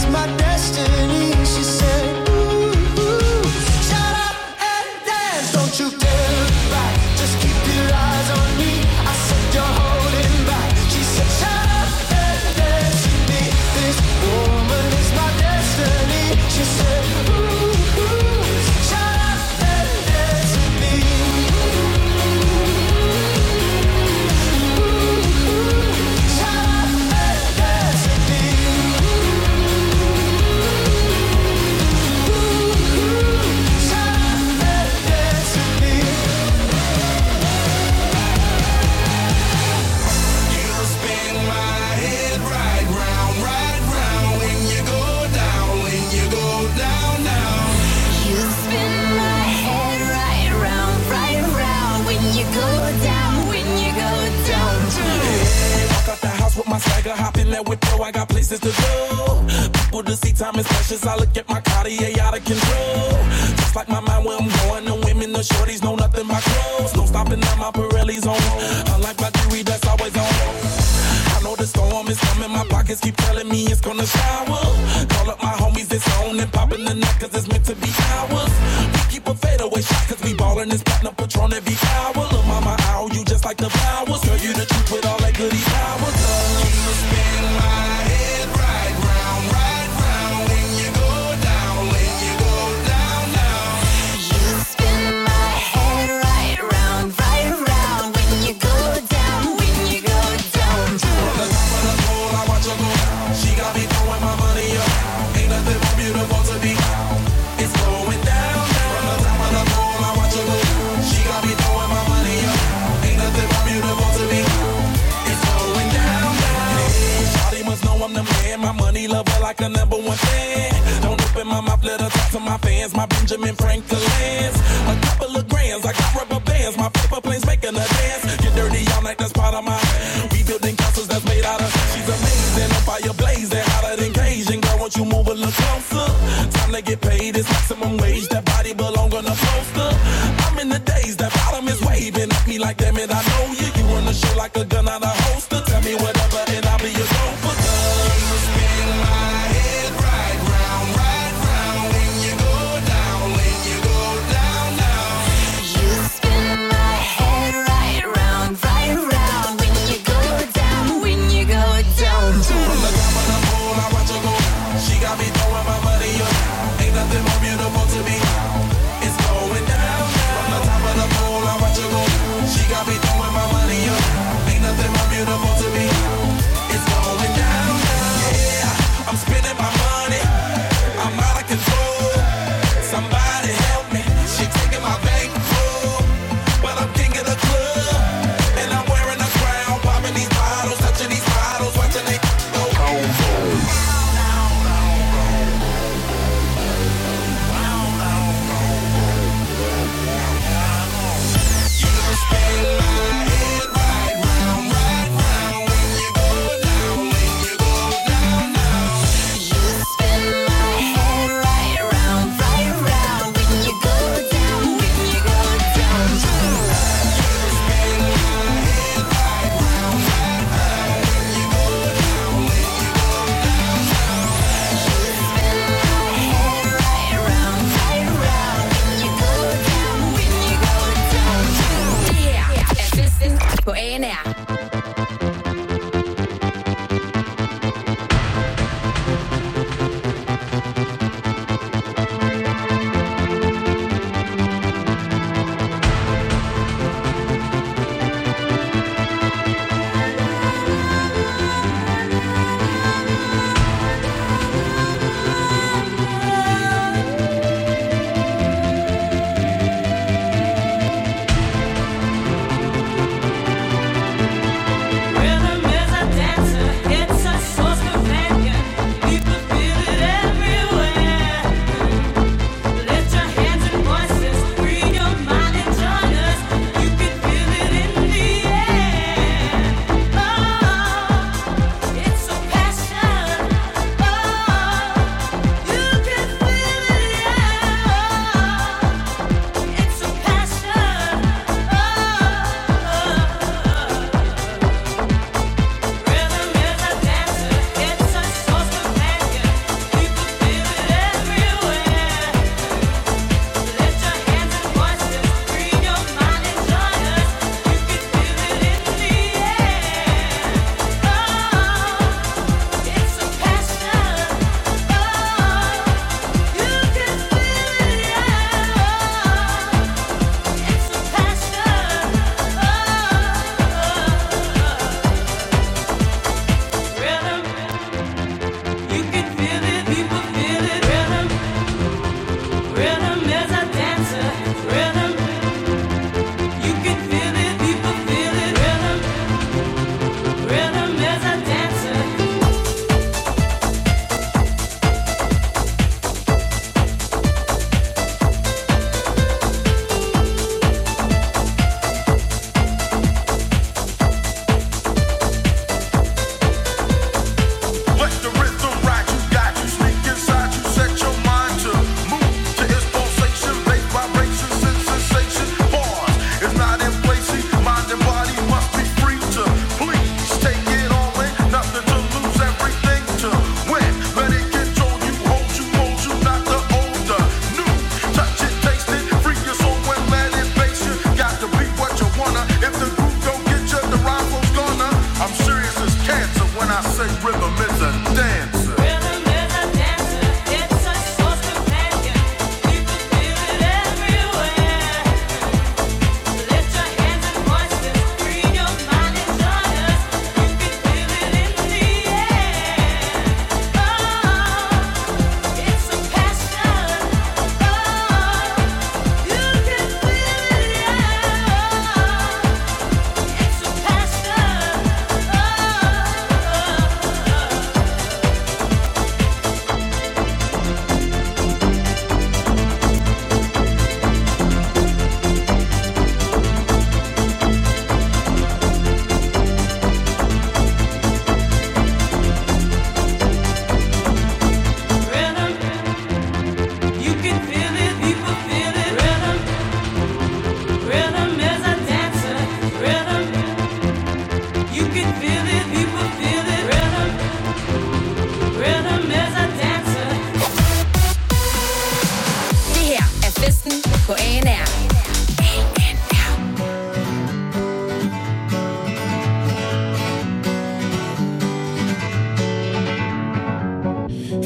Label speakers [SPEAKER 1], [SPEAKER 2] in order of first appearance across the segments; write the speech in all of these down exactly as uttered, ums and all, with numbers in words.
[SPEAKER 1] my destiny. She said, ooh, ooh, shut up and dance. Don't you dare look back, just keep your eyes on me. I said you're holding back. She said, shut up and dance with me. This woman is my destiny. She said, ooh, ooh, shut up and dance with me. Ooh, ooh, shut up and dance with me. Ooh, ooh, shut up and dance with me.
[SPEAKER 2] You spin my head right round, right round when you go down, when you go down, down.
[SPEAKER 3] You spin my head right round, right round when you go down, when you go down.
[SPEAKER 2] Hey, walk out the house with my swagger, hop in that whip, yo, I got places to go. People to see, time is precious. I look at my Cartier out of control. Just like my mind where I'm going, the women, the shorties know nothing but clothes. No stopping at my Pirelli's on. Unlike my jewelry, that's always on. I know the storm is coming, my pockets keep telling me it's gonna shower. Call up my homies, it's on and popping the neck cause it's meant to be ours. We keep a fadeaway shot cause we ballin' this platinum Patron every hour. Look mama, ow, you just like the flowers. Girl, you the truth with all that goody powers. You spin my head right round, right round when you go down, when you go down, down.
[SPEAKER 3] You spin my head right round, right round when you go down, when you go down.
[SPEAKER 2] From the top of the pole, I watch her go. She got me throwing my money up. Ain't nothing more beautiful to be. It's going down, down. From the top of the pole, I watch her go. She got me throwing my money up. Ain't nothing more beautiful to be. It's going down, down. Hey, shawty must know I'm the man. My money lover like a number one fan. Don't open my mouth, let her talk to my fans. My Benjamin Franklin's. A couple of grands, I got rubber bands. My paper planes making a dance. Get dirty all night, that's part of my. We building castles that's made out of. She's amazing, on fire blazing, hotter than Cajun. Girl, won't you move a little closer? Time to get paid, it's maximum wage. That body belong on a poster. I'm in the days, that bottom is waving at me like, damn it, I know you. You run the show like a gun out of holster. Tell me whatever and I'll be your gopher. You spin my head right round, right round when you go down, when you go down, down.
[SPEAKER 3] You spin my head right round, right round when you go down, when you go down.
[SPEAKER 2] From the top of the pole, I watch her go. She got me throwing my money up. Ain't nothing more beautiful to me. It's going down, down. From the top of the pole, I watch her go. She got me throwing my money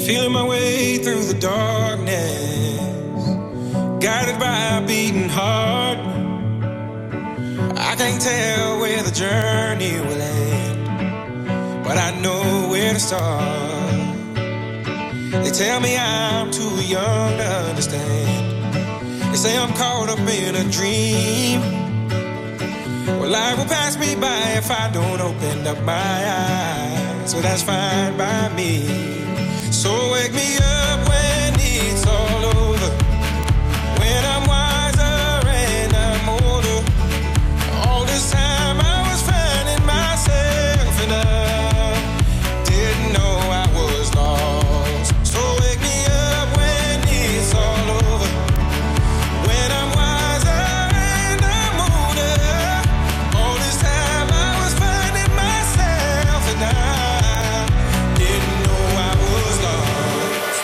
[SPEAKER 4] Feeling my way through the darkness, guided by a beating heart. I can't tell where the journey will end, but I know where to start. They tell me I'm too young to understand. They say I'm caught up in a dream. Well, life will pass me by if I don't open up my eyes. So that's fine by me. So wake me up when it's all over, when I'm wiser and I'm older. All this time I was finding myself and I didn't know I was lost. So wake me up when it's all over, when I'm wiser and I'm older. All this time I was finding myself and I didn't know I was lost.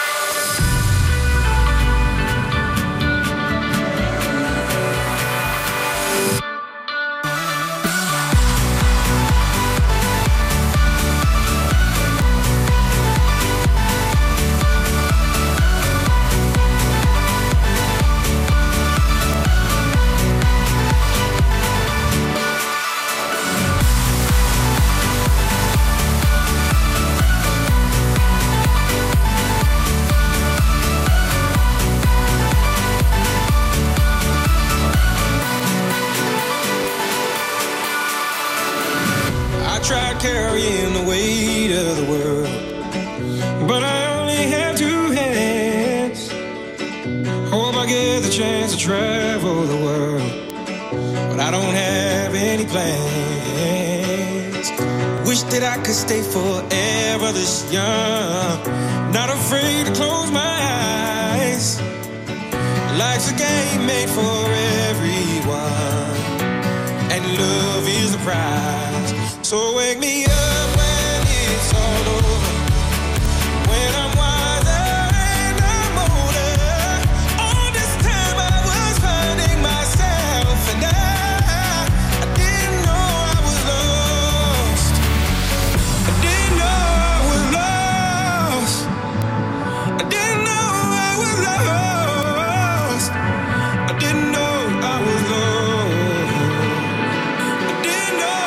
[SPEAKER 4] I tried carrying the weight of the world, but I only have two hands. Hope I get the chance to travel the world, but I don't have any plans. Wish that I could stay forever this young, not afraid to close my eyes. Life's a game made for everyone, and love is the prize. So wake me up when it's all over, when I'm wiser and I'm older. All this time I was finding myself and I, I didn't know I was lost. I didn't know I was lost. I didn't know I was lost. I didn't know I was lost. I didn't know.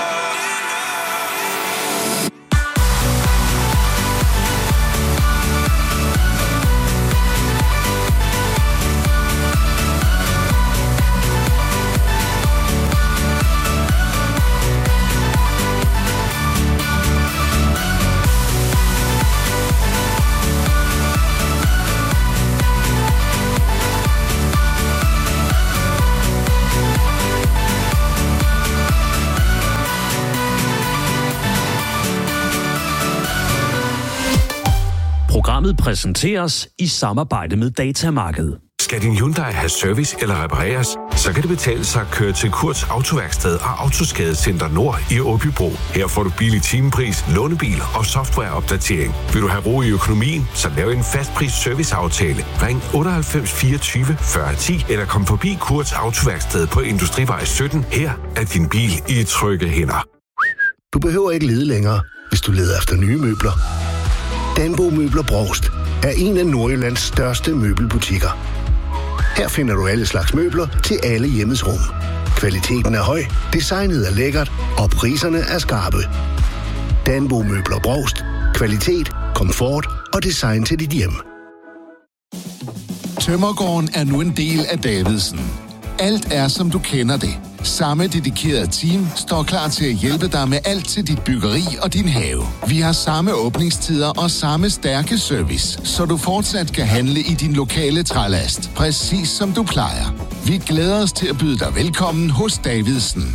[SPEAKER 5] Programmet præsenteres i samarbejde med Datamarkedet.
[SPEAKER 6] Skal din Hyundai have service eller repareres, så kan det betale sig at køre til Kurts Autoværksted og Autoskadecenter Nord i Åbybro. Her får du billig timepris, lånebil og softwareopdatering. Vil du have ro i økonomien, så lav en fastpris serviceaftale. Ring otteoghalvfems fireogtyve fyrre ti eller kom forbi Kurts Autoværksted på Industrivej sytten. Her er din bil i trygge hænder.
[SPEAKER 7] Du behøver ikke lede længere, hvis du leder efter nye møbler. Danbo Møbler Brovst er en af Nordjyllands største møbelbutikker. Her finder du alle slags møbler til alle hjemmets rum. Kvaliteten er høj, designet er lækkert, og priserne er skarpe. Danbo Møbler Brovst. Kvalitet, komfort og design til dit hjem.
[SPEAKER 8] Tømmergården er nu en del af Davidsen. Alt er, som du kender det. Samme dedikerede team står klar til at hjælpe dig med alt til dit byggeri og din have. Vi har samme åbningstider og samme stærke service, så du fortsat kan handle i din lokale trælast, præcis som du plejer. Vi glæder os til at byde dig velkommen hos Davidsen.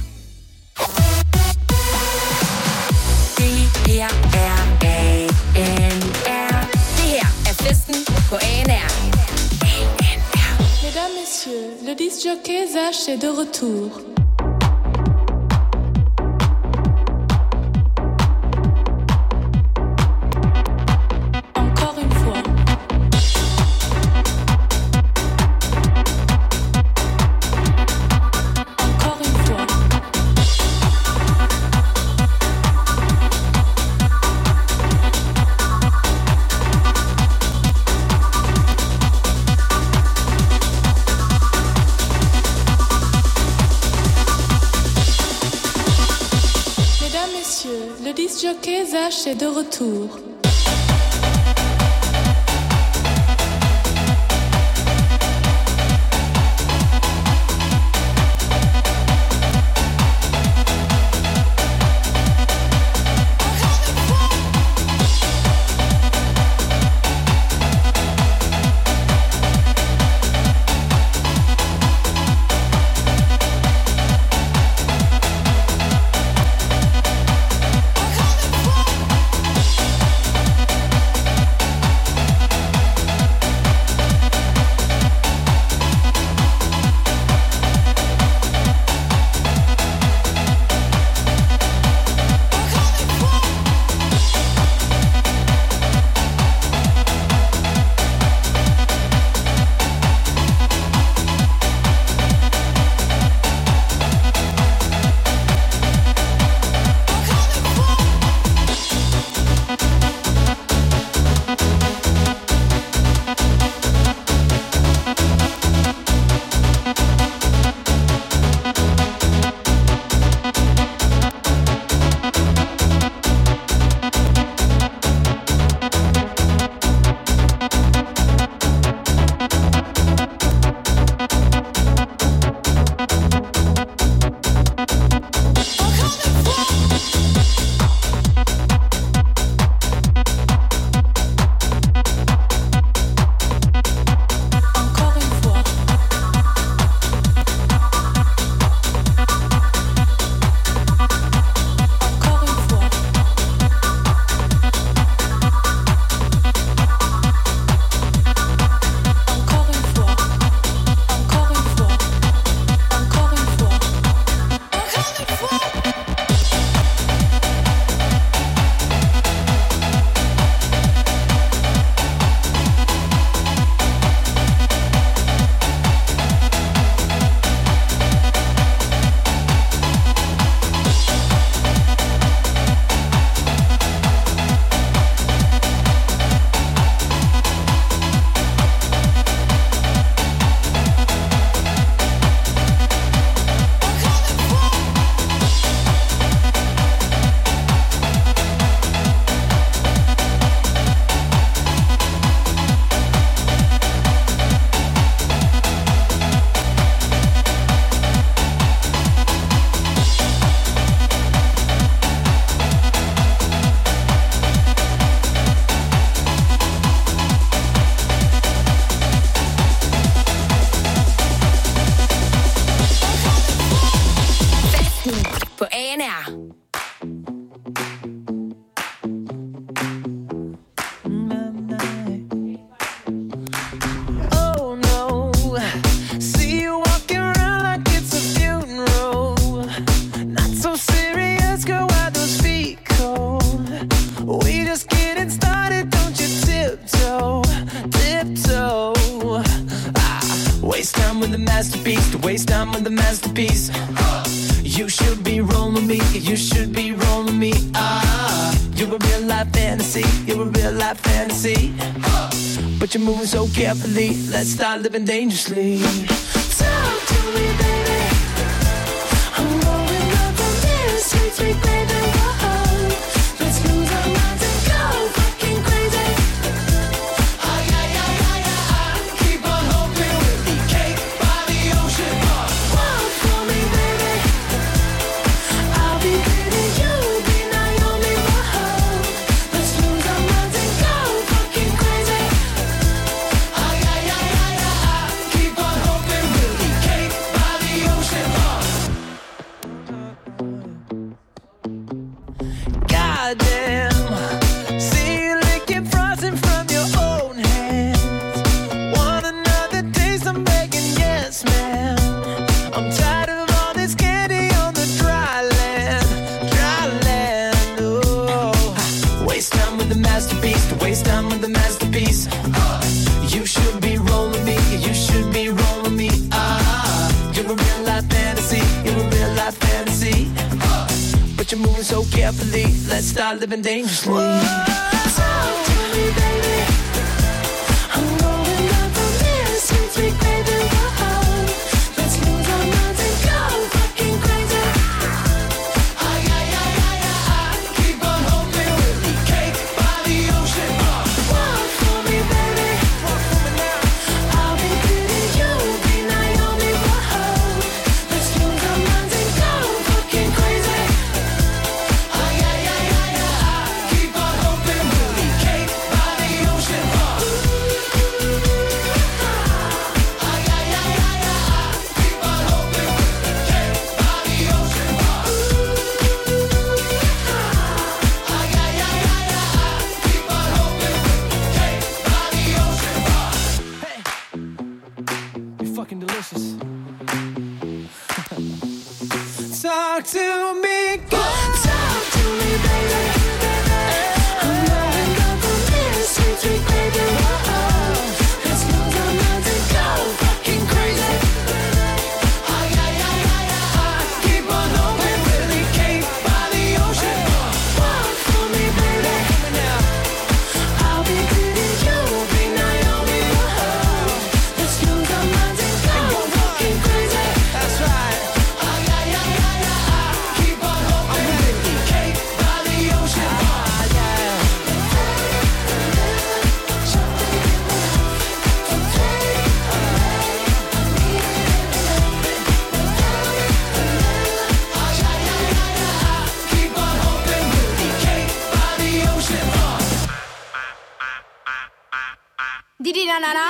[SPEAKER 3] Det her er A N R. Det her er festen på A N R.
[SPEAKER 9] Mesdames, Messieurs, le disc-jockey Zach est de retour. Encore une fois. Encore une fois. jockey Zach est de retour.
[SPEAKER 1] masterpiece, to waste time with the masterpiece. You should be rolling me, you should be rolling me. Ah, you're a real life fantasy, you're a real life fantasy. But you're moving so carefully, let's start living dangerously. Talk to me, baby. I'm rolling up on this sweet, sweet baby. Whoa, let's lose our minds and go fucking crazy. Ay, ay, ay, ay, ay, keep on hoping we'll be cake by the ocean. Walk for me, baby. I'll be pretty, you'll be Naomi. Whoa, let's lose our minds and go fucking crazy. Ay, ay, ay, ay, ay, keep on hoping we'll be cake by the ocean. Goddamn, see you licking frosting from your own hands. Want another taste? I'm begging, yes, man. I'm tired of all this candy on the dry land, dry land. Oh, waste time with the masterpiece, to waste time with the masterpiece. You should be rolling me, you should be rolling me. Ah, you're a real life fantasy, you're a real life fantasy. But you're moving so carefully, let's start living dangerously. Talk to me, baby. I'm rolling up on this sweet, sweet baby. Whoa, let's lose our minds and go fucking crazy. Ay, ay, ay, ay, ay, keep on holding delicious. Talk to me, girl. Talk to me, baby. I'm blowing up on this sweet, sweet baby. Oh, it's no time to go fucking crazy. Ay, ay, ay, ay, ay. Keep on hoping, really came by the ocean. Walk for me, baby. I'll be Goody, you'll be Naomi. Oh, it's no time to go fucking crazy. That's right. Ay, ay, ay, ay, ay. Keep on hoping, really came by the ocean. Ah, yeah. Keep on hoping, really came by the ocean.
[SPEAKER 3] Didi na na na.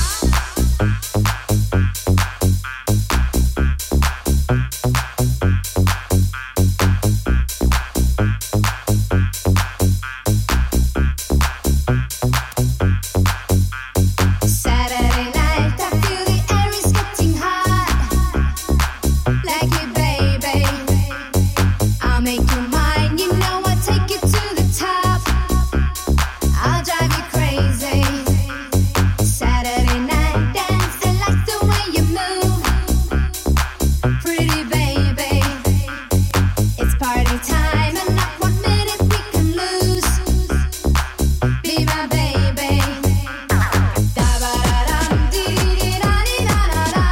[SPEAKER 3] Saturday night, I feel the air is getting hot. Like it, baby. I'll make you mine. You know I'll take you to the top. I'll drive you crazy. Saturday night dance, I like the way you move. Pretty baby. It's party time and not one minute we can lose. Be my baby. Da-ba-da-dum, dee-dee-da-dee-da-da-da.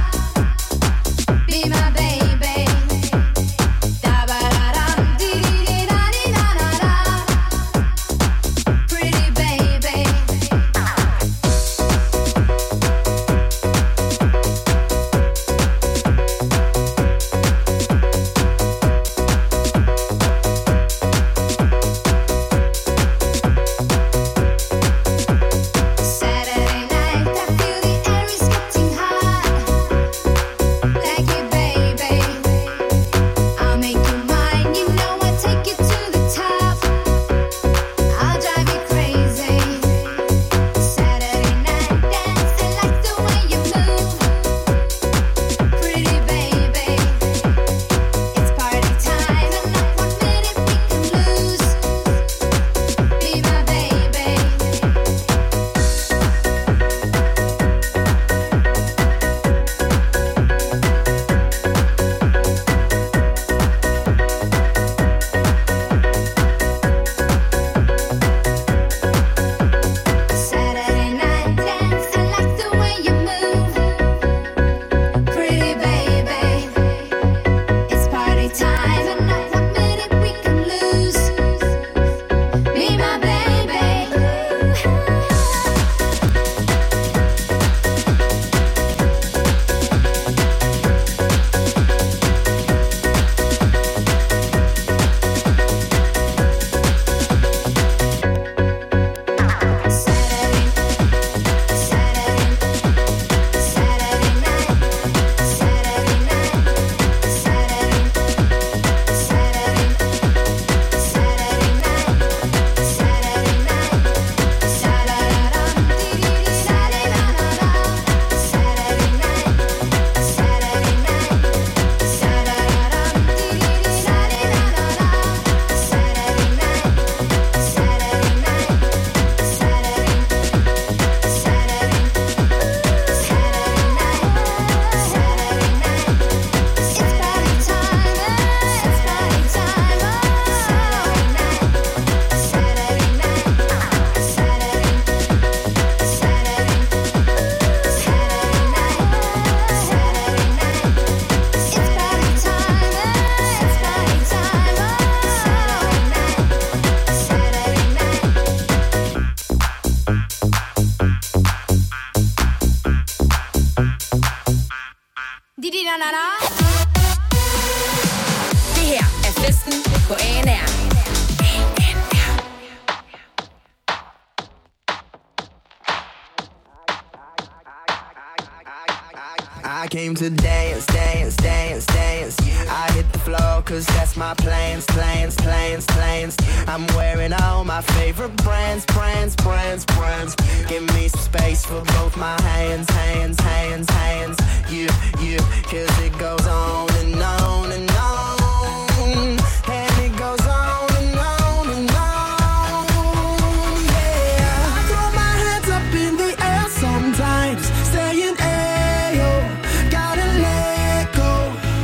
[SPEAKER 3] Be my baby. Da-ba-da-dum, dee-dee-da-dee-da-da-da. Pretty baby. Saturday night, I feel the air is getting hot. Like it, baby. I'll make you mine. You know I'll take you to the top. I'll drive you crazy. Saturday night dance, I like the way you move. Pretty baby. It's party time and not one minute we can lose. Be my baby. Saturday night dance, I like the way you move. Pretty baby. It's party time and not one minute we can lose. Be my baby. Saturday, Saturday, Saturday night, Saturday night, Saturday, Saturday, Saturday night, Saturday night, Sa-da-da-dum, dee-dee-dee, sa-da-da-da-da. Saturday night, Saturday night, Sa-da-da-dum, dee-dee-dee, sa-da-da-da-da. Saturday night, Saturday night, Saturday, Saturday, Saturday night, Saturday night. It's party time, it's party time. Saturday night, Saturday night, Saturday, Saturday, Saturday night, Saturday night. It's party time, it's party time. Saturday night, Saturday night. Didi na na na.
[SPEAKER 10] Det her er festen på A N R.
[SPEAKER 1] I came to dance, dance, dance, dance. I hit the floor cause that's my plans, plans, plans, plans. I'm wearing all my favorite brands, brands, brands, brands. Give me some space kiss for both my hands, hands, hands, hands. Yeah, yeah, cause it goes on and on and on. And it goes on and on and on. Yeah, I throw my hands up in the air sometimes, saying, ayo, gotta let go.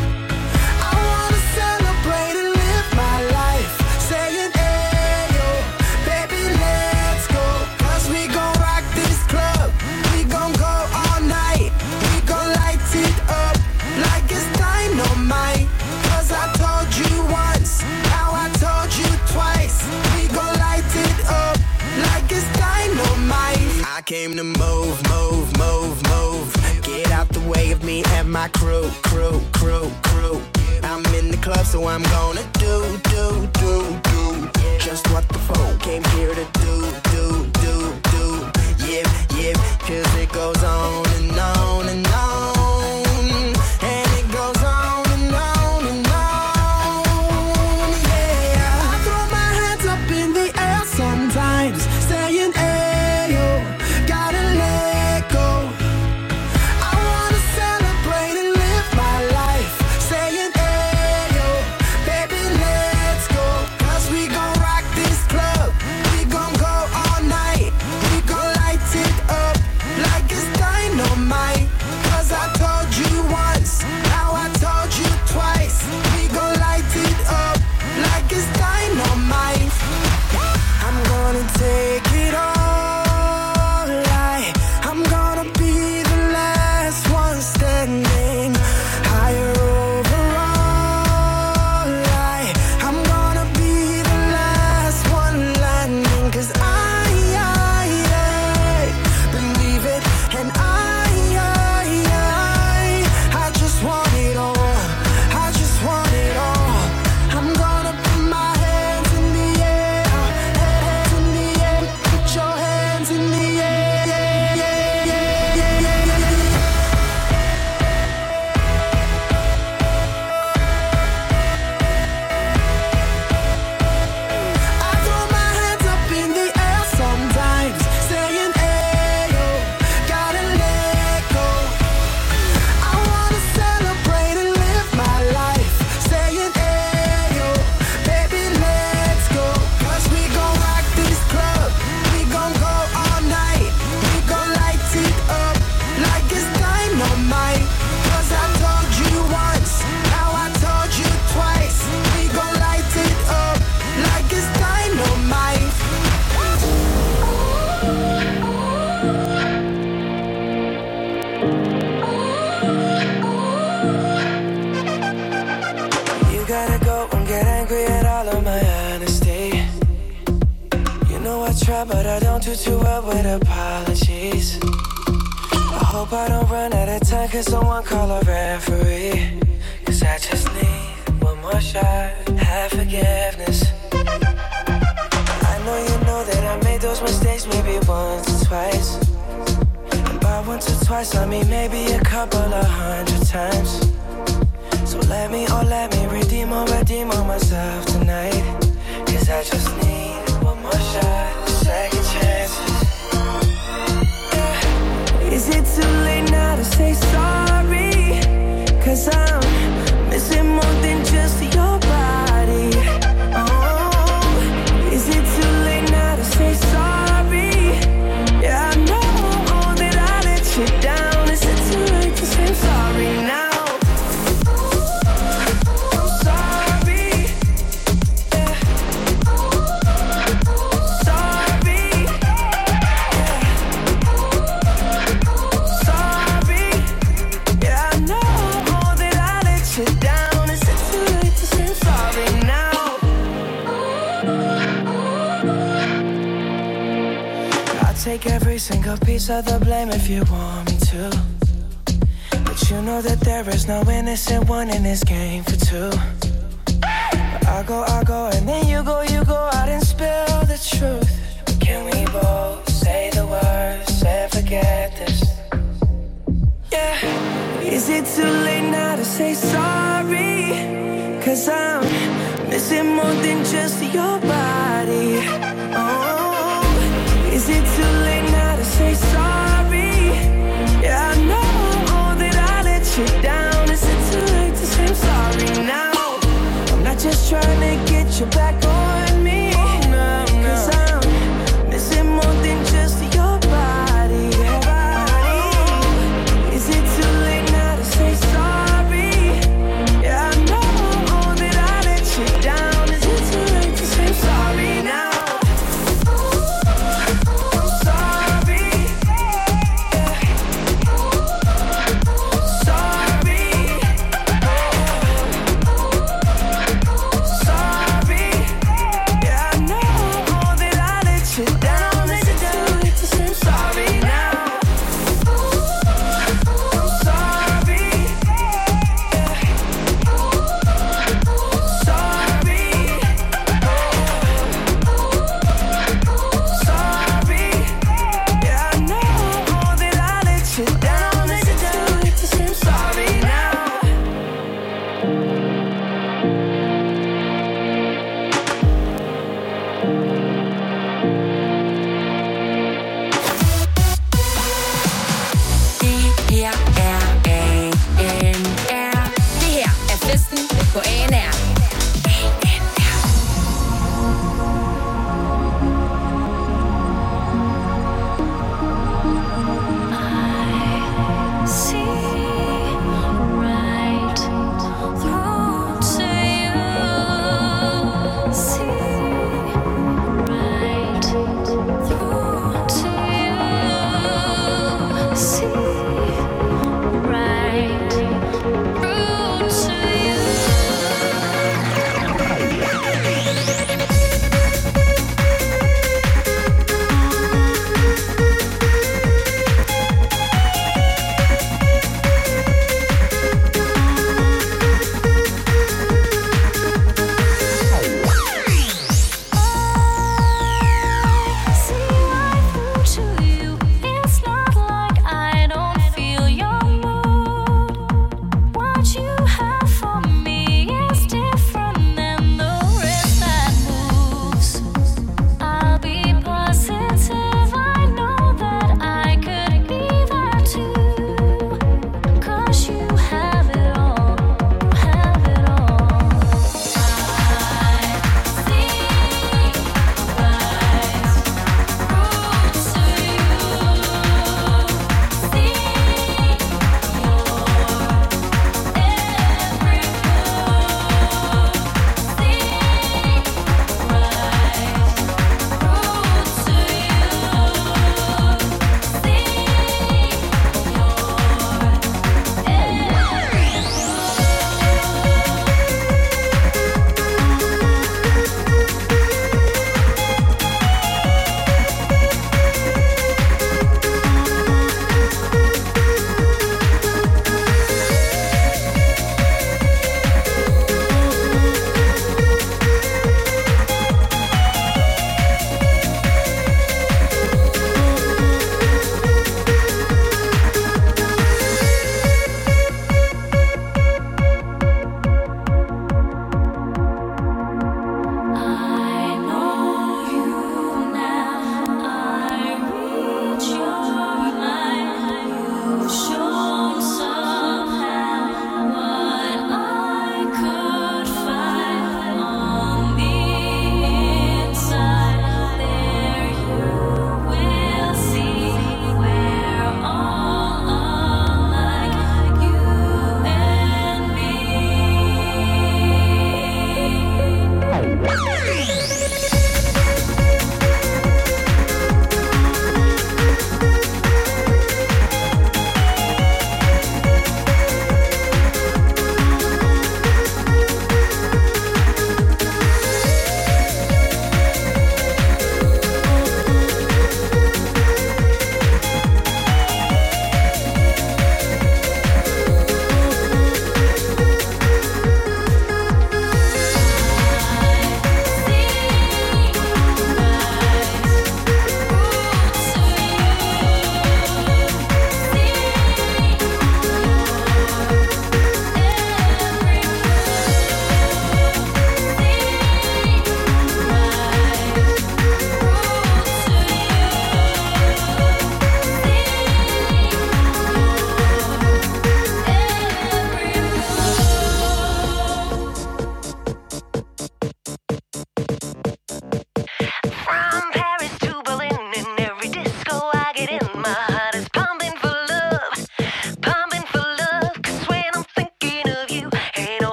[SPEAKER 1] I wanna celebrate and live my life, saying, ayo, baby, let's go. Cause we gon' rock this club, we gon' go all night. We gon' light it up like it's dynamite. Cause I told you once, now I told you twice. We gon' light it up like it's dynamite. I came to move, move, move, move. Get out the way of me and my crew, crew, crew, crew. I'm in the club, so I'm gonna do, do, do, do just what the folk came here to do, do, do, do. Yeah, yeah, cause it goes on and on and on. And it goes on and on and on. Yeah, I throw my hands up in the air sometimes, saying, ayo, gotta let go. I wanna celebrate and live my life, saying, ayo, baby, let's go. Cause we gon' rock this club, we gon' go all night. We gon' light it up like it's dynamite. Cause I told you once, now I told you twice. We gon' light it up like it's dynamite. I'm gonna take it all, like I'm gonna be the last one standing. Higher overall, like I'm gonna be the last one landing. Cause I, I, I believe it, and I, I, I, I just want it all. I just want it all. I'm gonna put my hands in the air, hands in the air. Put your hands in the air. Yeah, yeah, yeah, yeah, yeah, yeah. I throw my hands up in the air sometimes, saying, ayo, gotta let go. I wanna celebrate and live my life, saying, ayo, baby, let's go. Cause we gon' rock this club, we gon' go all night. We gon' light it up like it's dynamite. Cause I told you once, now I told you twice. We gon' light it up like it's dynamite. You gotta go and get angry at all of my honesty. You know I try, but I don't do too well with apologies. I hope I don't run out of time, cause someone call a referee. Cause I just need one more shot, have forgiveness. I know you know that I made those mistakes maybe once or twice. And by once or twice, I mean maybe a couple of hundred times. So let me, oh let me redeem or redeem on myself tonight. Cause I just need one more shot, second chances. Yeah. Is it too late now to say sorry? Cause I'm missing more than just your body. Oh, is it too late now to say sorry? Yeah, I know that I let you down. Is it too late to say sorry now? I'm sorry. Yeah. Sorry. Yeah. Sorry. Yeah, I know that I let you down. Is it too late to say sorry now? I'll take every single piece of the blame if you want me to. But you know that there is no innocent one in this game for two. But I go, I go, and then you go, you go out and spill the truth. Can we both say the words and forget this? Yeah. Is it too late now to say sorry? Cause I'm missing more than just your body. Oh, is it too late now to say sorry?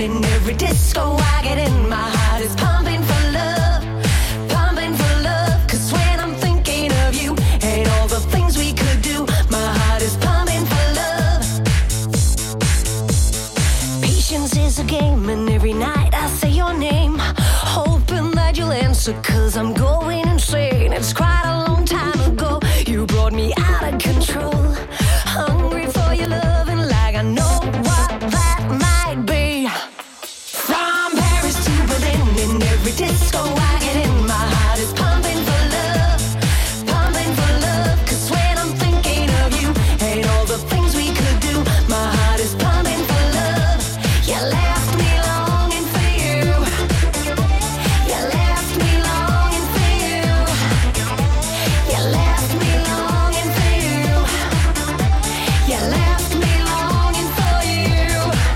[SPEAKER 11] in every disco I get in. My heart is pumping for love, pumping for love. Cause when I'm thinking of you and all the things we could do, my heart is pumping for love. Patience is a game and every night I say your name, hoping that you'll answer cause I'm going insane. It's quite a long time ago you brought me out of control, hungry for your love and like I know what that might be. From Paris to Berlin, in every disco I get in, my heart is pumping for love, pumping for love. Cause when I'm thinking of you and all the things we could do, my heart is pumping for love. You left me longing for you, you left me longing for you, you left me longing for you, you left me longing for you.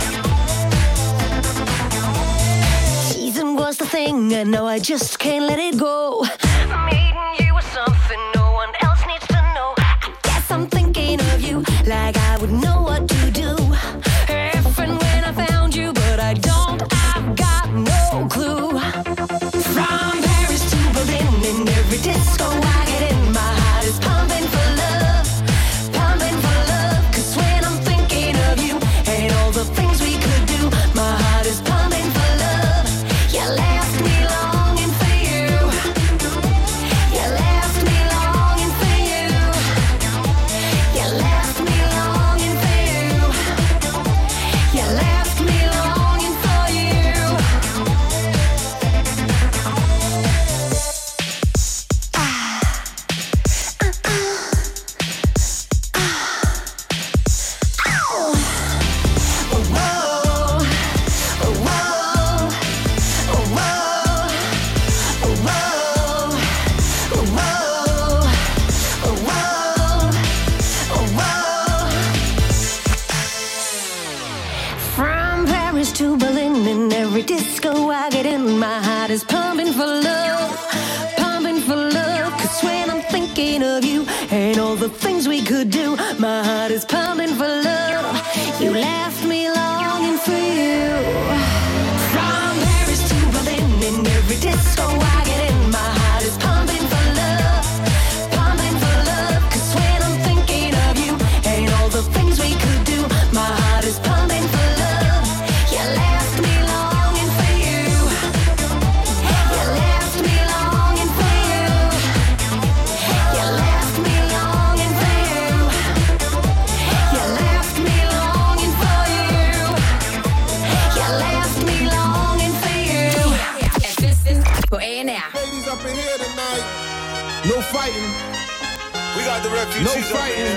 [SPEAKER 11] Teasing was the thing and now I just can't let it go. Meeting you was something no one else needs to know. I guess I'm thinking of you like I would know what to do if and when I found you, but I don't, I've got no clue. From Paris to Berlin, in every disco I get in, my heart is pumping for love, pumping for love. Cause when I'm thinking of you and all the things we could do, my heart is pumping for love. You left me longing for you, you left me longing for you, you left me longing for you, you left me longing for you. From Paris to Berlin, in every disco I get in, my heart is pumping for love, pumping for love. Cause when I'm thinking of you and all the things we could do, my heart is pumping for love. You left me longing for you. From Paris to Berlin, in every disco I get in, my heart is pumping for love, pumping for love. Cause when I'm thinking of you and all the things we could do, my heart is pumping for love. You left me longing for you, you left me longing for you, you left me longing for you, you left me longing for you, you left me longing for you.
[SPEAKER 10] Er festen på A and R.
[SPEAKER 12] Ladies up in here tonight. No fighting.
[SPEAKER 2] We got the refugees
[SPEAKER 12] No
[SPEAKER 2] up in
[SPEAKER 12] fighting.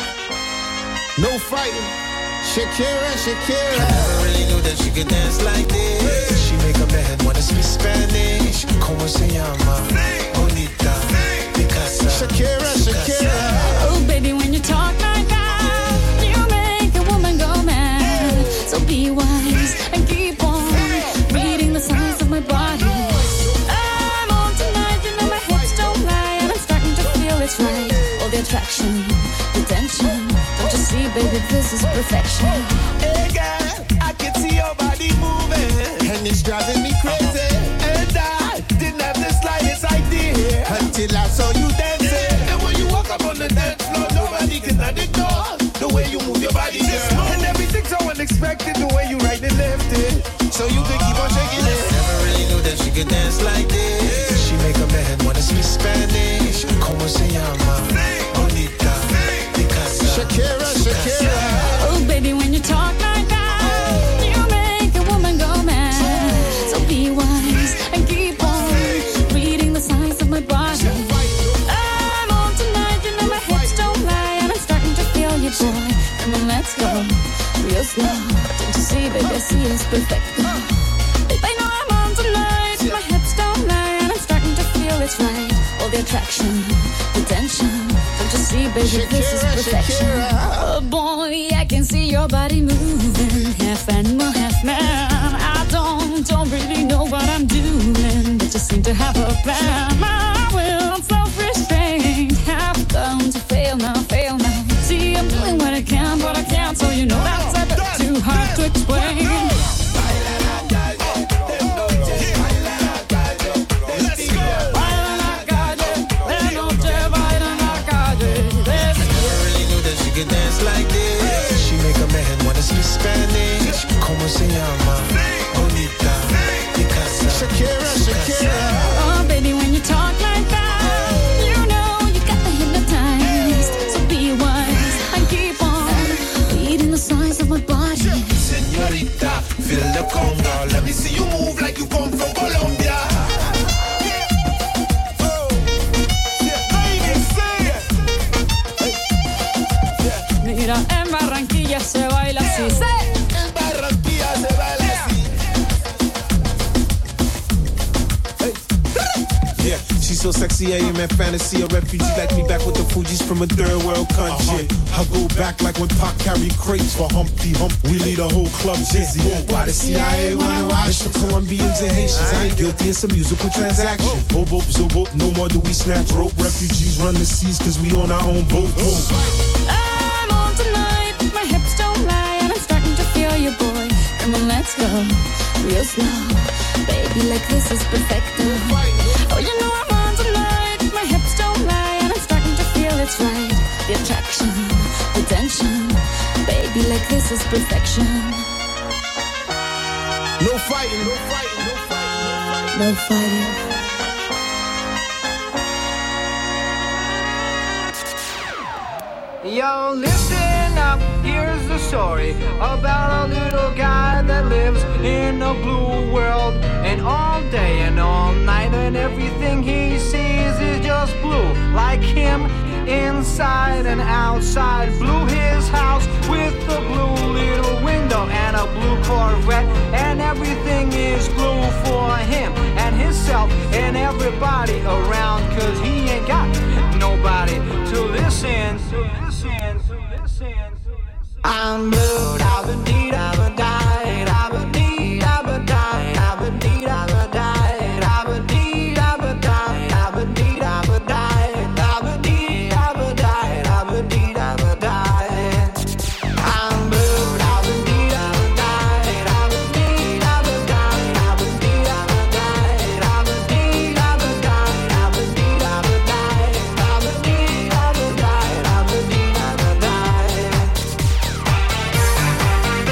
[SPEAKER 2] here.
[SPEAKER 12] No fighting. Shakira, Shakira.
[SPEAKER 2] Never really knew that she could dance like this. She make a man wanna speak Spanish. Como se llama? Bonita. Picasa.
[SPEAKER 12] Shakira, Shakira.
[SPEAKER 13] Oh, baby, when you talk like that, you make a woman go mad. So be wise and keep on reading the signs of my body. I'm on tonight, you know my hips don't lie, and I'm starting to feel it's right. All the attraction, the tension. Don't you see, baby, this is perfection.
[SPEAKER 2] Hey girl, I can see your body moving,
[SPEAKER 12] And it's driving me crazy.
[SPEAKER 2] and I didn't have the slightest idea
[SPEAKER 12] Until I saw you dancing.
[SPEAKER 2] And when you walk up on the dance floor, nobody can ignore the way you move your body, girl. And everything's so unexpected, the way you right and left it, so you can keep on shaking it. Never really knew that she could dance like this. She make a man wanna speak Spanish. Como se llama? Bonita. Picasa.
[SPEAKER 12] Shakira, Shakira.
[SPEAKER 13] Oh, baby, when you talk like that, you make a woman go mad. So be wise and keep on reading the signs of my body. I'm on tonight, you know my hips don't lie, and I'm starting to feel you, boy. Come on, let's go real slow. Don't you see, baby, I see it's perfect. Babe, I know I'm on tonight, my hips don't lie, and I'm starting to feel it's right. All the attraction, the tension. Don't you see, baby, this is
[SPEAKER 12] Shakira,
[SPEAKER 13] perfection.
[SPEAKER 12] Shakira.
[SPEAKER 13] Oh boy, I can see your body moving, half animal, half man. I don't, don't really know what I'm doing, but you seem to have a plan. My will, self-restraint, have come to fail now, fail now. See, I'm doing what I can, but I can't, so you know that's a bit too hard to explain.
[SPEAKER 12] so sexy, I am at fantasy. A refugee like me back with the Fugees from a third world country. Uh-huh. I go back like when Pac carried crates for Humpty Hump. We lead a whole club dizzy. Why the C I A wanna watch the Colombians and Haitians? I ain't guilty, it's a musical transaction. Oh, boop, so boop, no more do we snatch rope. Refugees run the seas cause we on our own boat.
[SPEAKER 13] I'm on tonight, my hips don't lie, and I'm starting to feel you, boy. Come on, let's go, real slow. Baby, like this is perfecto. Oh, you know I'm on tonight, my hips don't lie, and I'm starting to feel it's right. The attraction, the tension. Baby, like this is perfection.
[SPEAKER 12] No fighting, no fighting, no fighting.
[SPEAKER 13] No fighting.
[SPEAKER 14] Yo, listen up, here's the story about a little guy that lives in a blue world. And all day and all night and everything he sees is just blue. Like him, inside and outside. Blue his house with a blue little window and a blue Corvette. And everything is blue for him and himself and everybody around. Cause he ain't got nobody to listen to. I'm blue, I've been deed, I've been died, I've been deed, I've been died, I've been deed, I've been died, I've been deed, I've been died, I've been deed, I've been died, I've been deed, I've been died, I've been deed, I've been died. I'm blue, I've been deed, I've been died, I've been deed, I've been died, I've been deed, I've been died, I've been deed, I've been died, I've been deed, I've been died, I've been deed, I've been died, I've been deed, I've been died.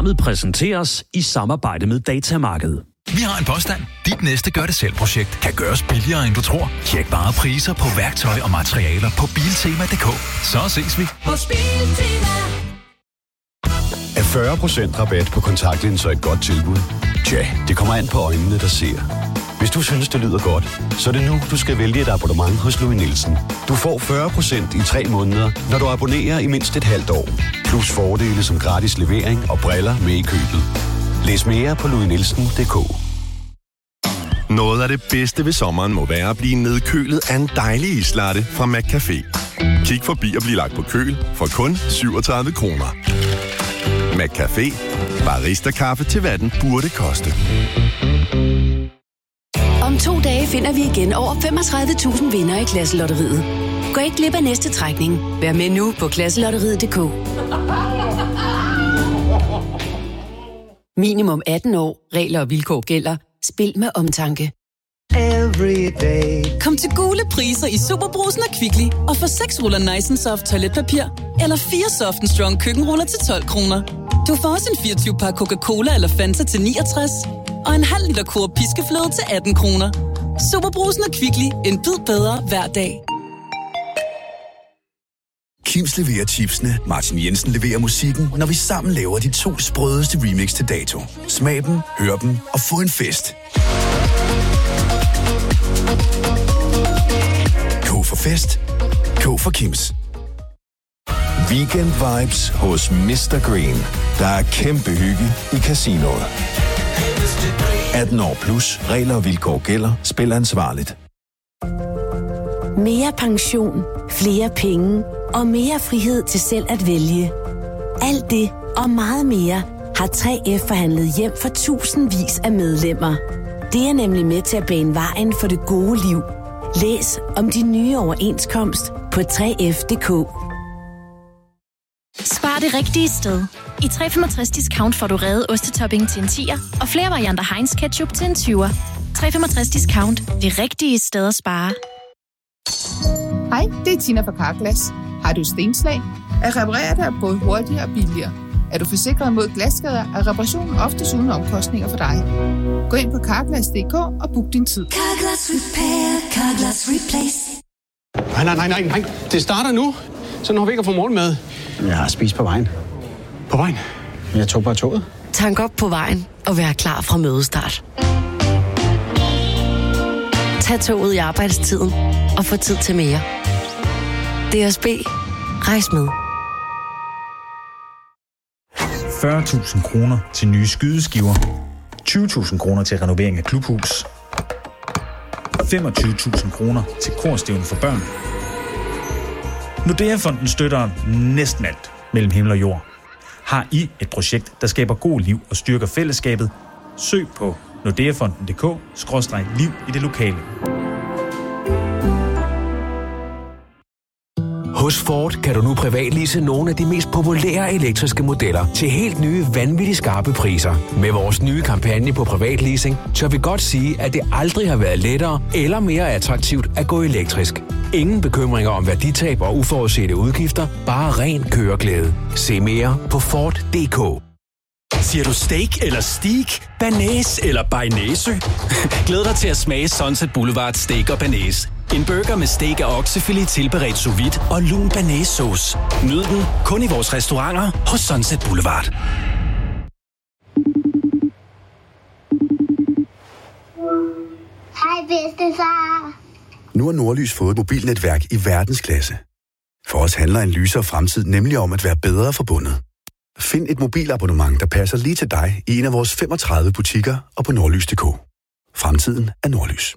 [SPEAKER 5] Programmet præsenteres i samarbejde med Datamarkedet.
[SPEAKER 15] Vi har en påstand. Dit næste gør-det-selv-projekt kan gøres billigere, end du tror. Tjek bare priser på værktøj og materialer på biltema punktum d k. Så ses vi.
[SPEAKER 16] Hos Biltema.
[SPEAKER 17] Er fyrre procent rabat på kontaktlinser et godt tilbud? Tja, det kommer an på øjnene, der ser. Hvis du synes, det lyder godt, så er det nu, du skal vælge et abonnement hos Louis Nielsen. Du får fyrre procent i tre måneder, når du abonnerer i mindst et halvt år. Plus fordele som gratis levering og briller med i købet. Læs mere på louis nielsen punktum d k.
[SPEAKER 18] Noget af det bedste ved sommeren må være at blive nedkølet af en dejlig islatte fra McCafé. Kig forbi og bliv lagt på køl for kun syvogtredive kroner. McCafé. Barista-kaffe til hvad den burde koste.
[SPEAKER 19] Om to dage finder vi igen over femogtredive tusind vinder i Klasselotteriet. Gå ikke glip af næste trækning. Vær med nu på klasselotteriet punktum d k. Minimum atten år. Regler og vilkår gælder. Spil med omtanke.
[SPEAKER 20] Kom til Gule priser i Superbrusen og Kvickly og få seks ruller Nice and Soft toiletpapir eller fire Soft and Strong køkkenruller til tolv kroner. Du får også en fireogtyve par Coca-Cola eller Fanta til niogtres og en halv liter Coop piskefløde til atten kroner. Superbrusen og Kvickly. En bid bedre hver dag.
[SPEAKER 15] Kims leverer chipsene, Martin Jensen leverer musikken, når vi sammen laver de to sprødeste remix til dato. Smag dem, hør dem og få en fest. K for fest. K for Kims.
[SPEAKER 21] Weekend vibes hos mister Green. Der er kæmpe hygge i casinoet. atten år plus. Regler og vilkår gælder. Spil ansvarligt.
[SPEAKER 19] Mere pension, flere penge og mere frihed til selv at vælge. Alt det og meget mere har tre F forhandlet hjem for tusindvis af medlemmer. Det er nemlig med til at bane vejen for det gode liv. Læs om de nye overenskomst på tre F punktum d k.
[SPEAKER 22] Spar det rigtige sted. I tre komma femogtres discount får du reddet ostetopping til en tier og flere varianter Heinz ketchup til en tyver. tre komma femogtres discount. Det rigtige sted at spare.
[SPEAKER 23] Hej, det er Tina fra Carglass. Har du stenslag? At reparere dig er både hurtigere og billigere. Er du forsikret mod glasskader, er reparationen oftest uden omkostninger for dig. Gå ind på carglass punktum d k og book din tid.
[SPEAKER 16] Carglass Repair, Carglass Replace.
[SPEAKER 24] Nej, nej, nej, nej, nej. Det starter nu. Så når vi ikke har fået morgenmad.
[SPEAKER 25] Jeg har spist på vejen.
[SPEAKER 24] På vejen?
[SPEAKER 25] Jeg tog bare toget.
[SPEAKER 19] Tank op på vejen og vær klar fra mødestart. Tag toget i arbejdstiden og få tid til mere. D S B. Rejs med.
[SPEAKER 26] fyrre tusind kroner til nye skydeskiver. tyve tusind kroner til renovering af klubhus. femogtyve tusind kroner til korstævne for børn. Nordea-fonden støtter næsten alt mellem himmel og jord. Har I et projekt, der skaber god liv og styrker fællesskabet? Søg på nordeafonden punktum d k skråstreg liv i det lokale.
[SPEAKER 6] Hos Ford kan du nu privatlease nogle af de mest populære elektriske modeller til helt nye, vanvittigt skarpe priser. Med vores nye kampagne på privatleasing, tør vi godt sige, at det aldrig har været lettere eller mere attraktivt at gå elektrisk. Ingen bekymringer om værditab og uforudsete udgifter, bare ren køreglæde. Se mere på Ford punktum d k.
[SPEAKER 27] Siger du steak eller steak? Banæs eller bearnaise? Glæd dig til at smage Sunset Boulevard Steak og Banæs. En burger med steak og oksefilet tilberedt sous vide og lun banæssauce. Nyd den kun i vores restauranter hos Sunset Boulevard.
[SPEAKER 3] Hej bedstefar.
[SPEAKER 28] Nu har Nordlys fået et mobilnetværk i verdensklasse. For os handler en lysere fremtid nemlig om at være bedre forbundet. Find et mobilabonnement, der passer lige til dig i en af vores femogtredive butikker og på nordlys punktum d k. Fremtiden er Nordlys.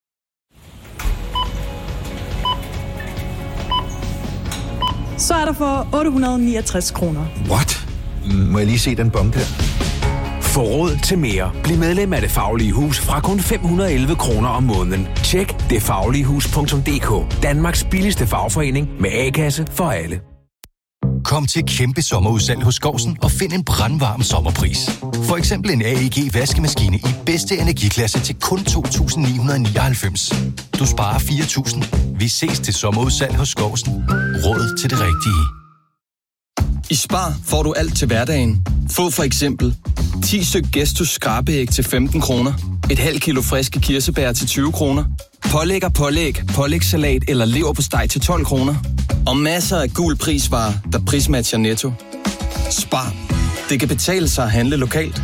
[SPEAKER 29] Så er der for otte hundrede og niogtres kroner.
[SPEAKER 6] What? Må jeg lige se den bombe der? Få råd til mere. Bliv medlem af Det Faglige Hus fra kun fem hundrede og elleve kroner om måneden. Tjek det faglige hus punktum d k. Danmarks billigste fagforening med A-kasse for alle.
[SPEAKER 15] Kom til kæmpe sommerudsalg hos Skovsen og find en brandvarm sommerpris. For eksempel en A E G vaskemaskine i bedste energiklasse til kun to tusind ni hundrede og nioghalvfems. Du sparer fire tusind. Vi ses til sommerudsalg hos Skovsen. Råd til det rigtige.
[SPEAKER 1] I Spar får du alt til hverdagen. Få for eksempel ti styk Gestus skrabeæg til femten kroner, et halvt kilo friske kirsebær til tyve kroner, pålæg og pålæg, pålægssalat eller leverpostej til tolv kroner. Og masser af gul prisvarer, der prismatcher Netto. Spar. Det kan betale sig at handle lokalt.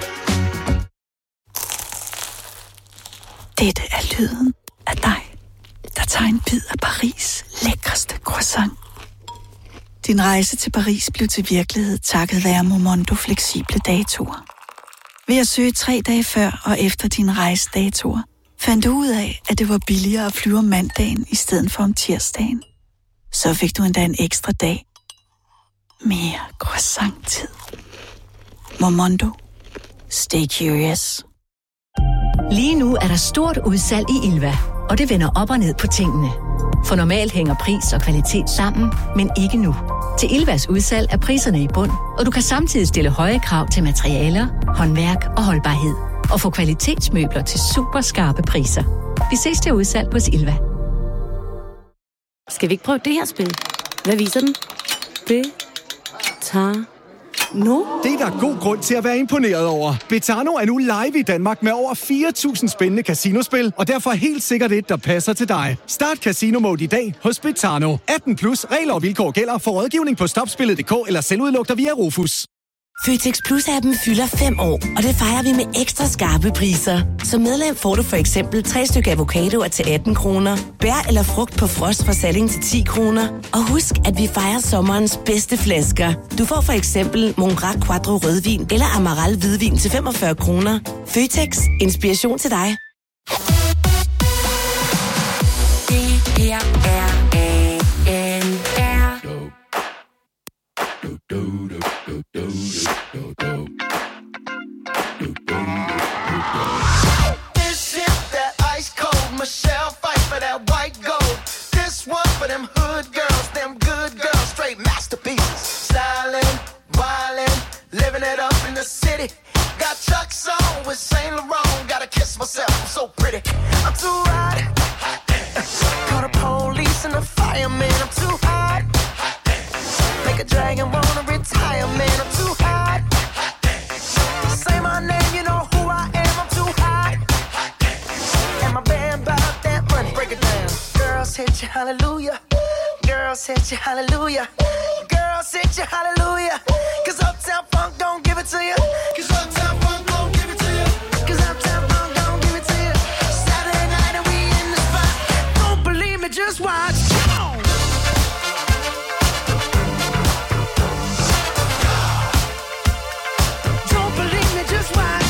[SPEAKER 2] Dette er lyden af dig, der tager en bid af Paris' lækreste croissant. Din rejse til Paris blev til virkelighed takket være Momondo fleksible datoer. Ved at søge tre dage før og efter din rejsedatoer, fandt du ud af, at det var billigere at flyve om mandagen i stedet for om tirsdagen. Så fik du endda en ekstra dag. Mere croissant-tid. Momondo. Stay curious.
[SPEAKER 4] Lige nu er der stort udsalg i Ilva, og det vender op og ned på tingene. For normalt hænger pris og kvalitet sammen, men ikke nu. Til Ilvas udsalg er priserne i bund, og du kan samtidig stille høje krav til materialer, håndværk og holdbarhed. Og få kvalitetsmøbler til super skarpe priser. Vi ses til udsalg hos Ilva.
[SPEAKER 7] Skal vi ikke prøve det her spil? Hvad viser den? Det tager nu.
[SPEAKER 8] Det er der god grund til at være imponeret over. Betano er nu live i Danmark med over fire tusind spændende casinospil, og derfor helt sikkert et, der passer til dig. Start Casino Mode i dag hos Betano. atten plus, regler og vilkår gælder. For rådgivning på stopspillet punktum d k eller selvudluk dig via Rufus.
[SPEAKER 19] Føtex Plus-appen fylder fem år, og det fejrer vi med ekstra skarpe priser. Som medlem får du for eksempel tre stykker avocadoer til atten kroner, bær eller frugt på frost fra Salling til ti kroner. Og husk, at vi fejrer sommerens bedste flasker. Du får for eksempel Mongrac Quattro rødvin eller Amaral hvidvin til femogfyrre kroner. Føtex. Inspiration til dig.
[SPEAKER 16] Det her er A N R.
[SPEAKER 9] This is that ice cold Michelle fight for that white gold. This one for them hood girls, them good girls, straight masterpieces. Stylin', wildin', living it up in the city. Got Chuck's on with Saint Laurent. Gotta kiss myself, I'm so pretty. I'm too hot. Call the police and the fireman. I'm too hot. Make a dragon wanna retire, man. I'm too hot. Say my name, you know who I am. I'm too hot. And my band bought that money. Break it down. Girls hit you, hallelujah. Girls hit you, hallelujah. Girls hit you, hallelujah. Cause Uptown Funk don't give it to you. Cause Uptown Funk don't give it to you. Cause Uptown Funk don't give it to you. Saturday night and we in the spot. Don't believe me, just watch. Come on. Don't believe me, just watch.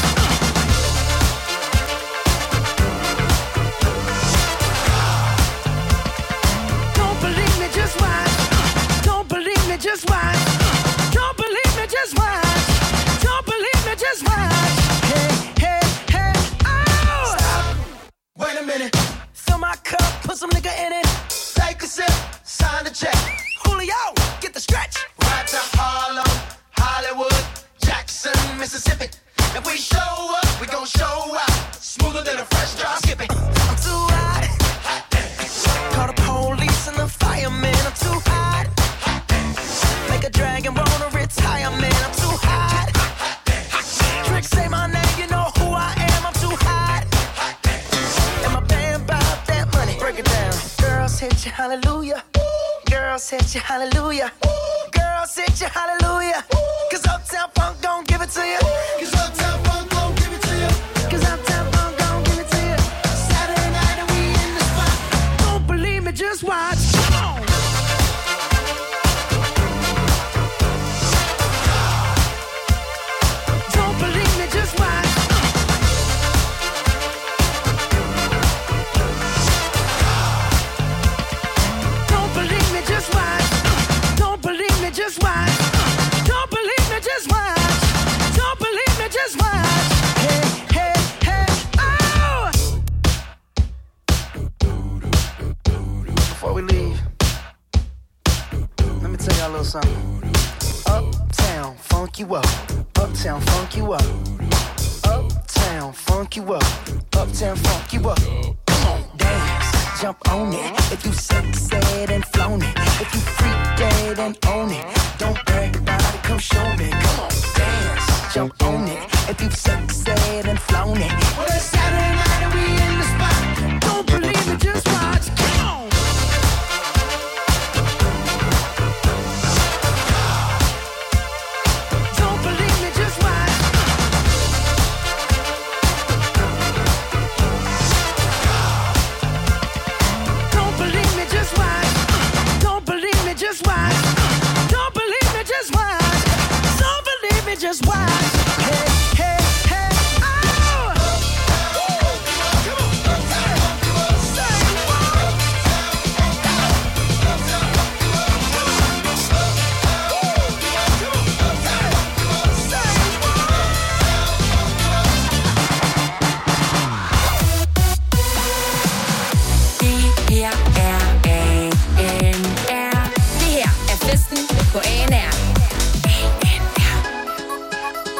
[SPEAKER 9] Don't believe me, just watch. Don't believe me, just watch. Don't believe me, just watch. Don't believe me, just watch. Hey, hey, hey, oh! Stop. Wait a minute. Fill my cup, put some nigga in it. Take a sip, sign the check. Julio, get the stretch. Right to Harlem, Hollywood, Jackson, Mississippi. If we show up, we gon' show out. Smoother than a fresh drop skipping. I'm too hot. Call the police and the fireman. I'm too hot. Make a dragon wanna retire, man. I'm too hot. Tricks say my name, you know who I am. I'm too hot. And my band bought that money. Break it down. Girls hit you, hallelujah. Girls hit you, hallelujah. Girls hit you, hallelujah. Cause Uptown Funk don't give it to you. Cause Uptown Funk don't give it to you. Cause Uptown Funk don't give it to you. Saturday night and we in the spot. Don't believe me, just watch. Come on. Don't believe me, just watch. Don't believe me, just watch. Don't believe me, just watch. Don't believe me, just watch. Don't believe me, just watch. Hey, hey, hey, oh! Before we leave, let me tell y'all a little something. Uptown, funk you up. Uptown, funk you up. Uptown, funk you up. Uptown, funk you up. Come on, dance, jump on it. If you suck, said and flown it. If you freak dead and own it. Don't brag about me, just watch. Hey, hey, hey, oh!
[SPEAKER 16] Det her er A N R. Det her er festen på A N R. A N R.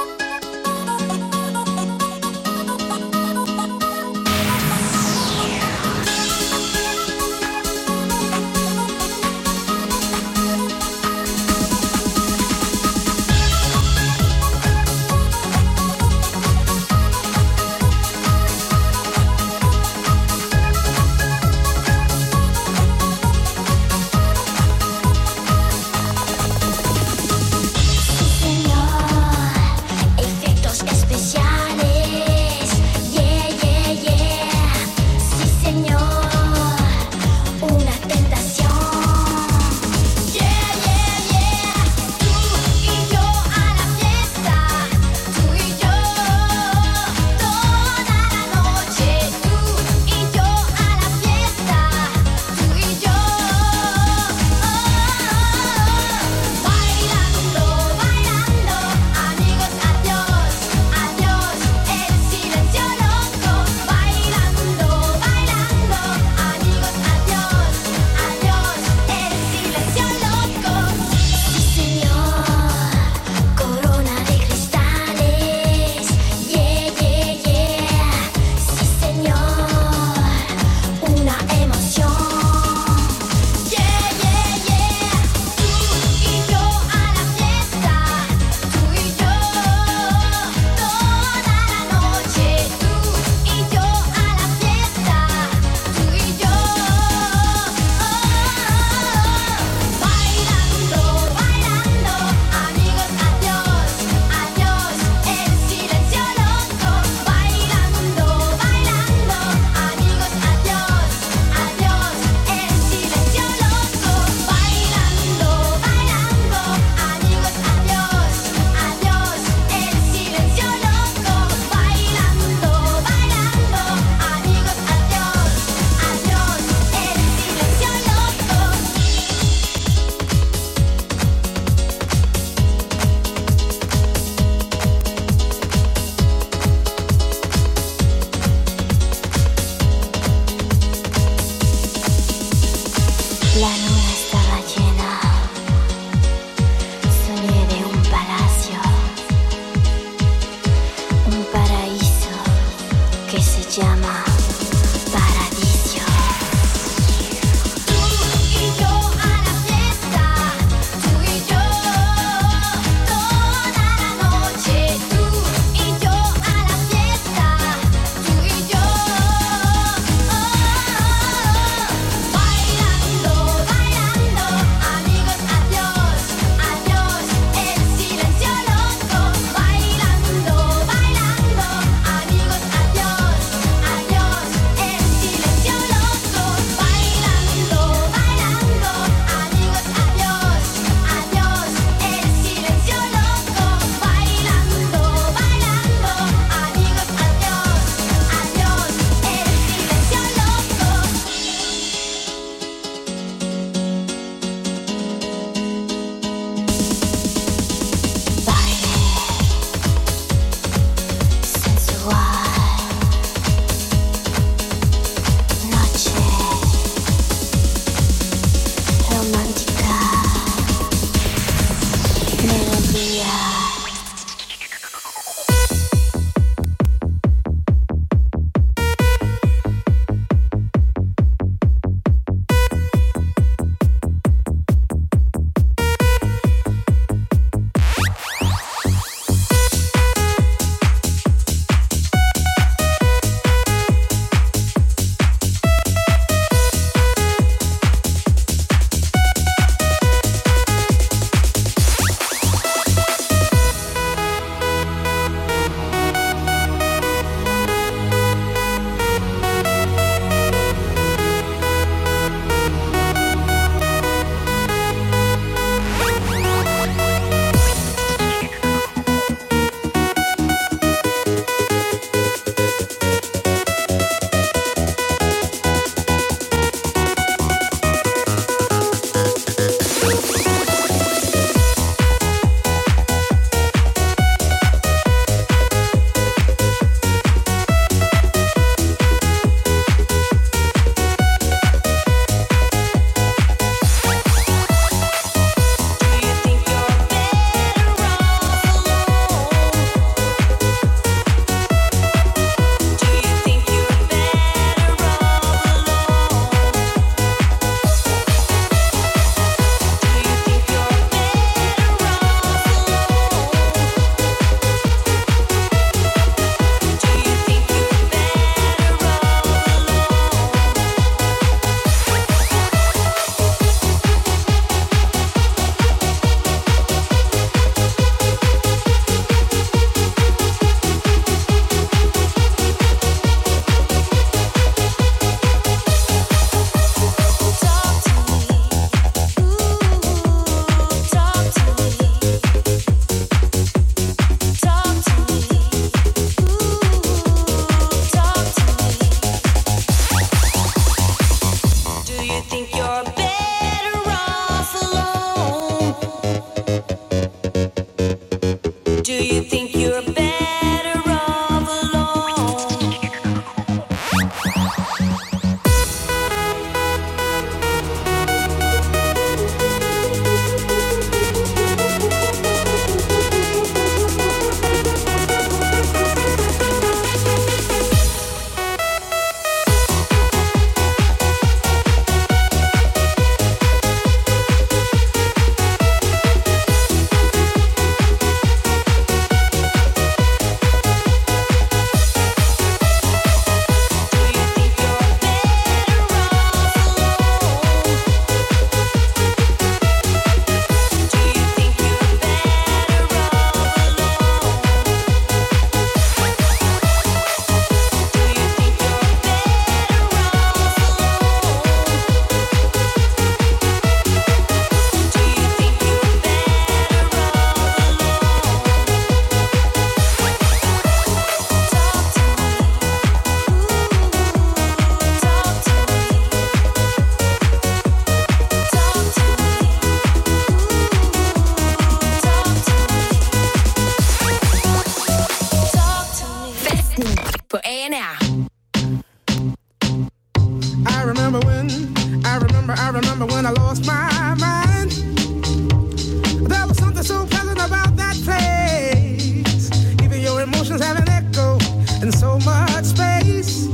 [SPEAKER 9] something so pleasant about that place. Even your emotions have an echo in so much space.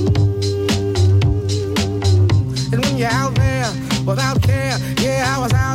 [SPEAKER 9] And when you're out there without care, yeah, I was out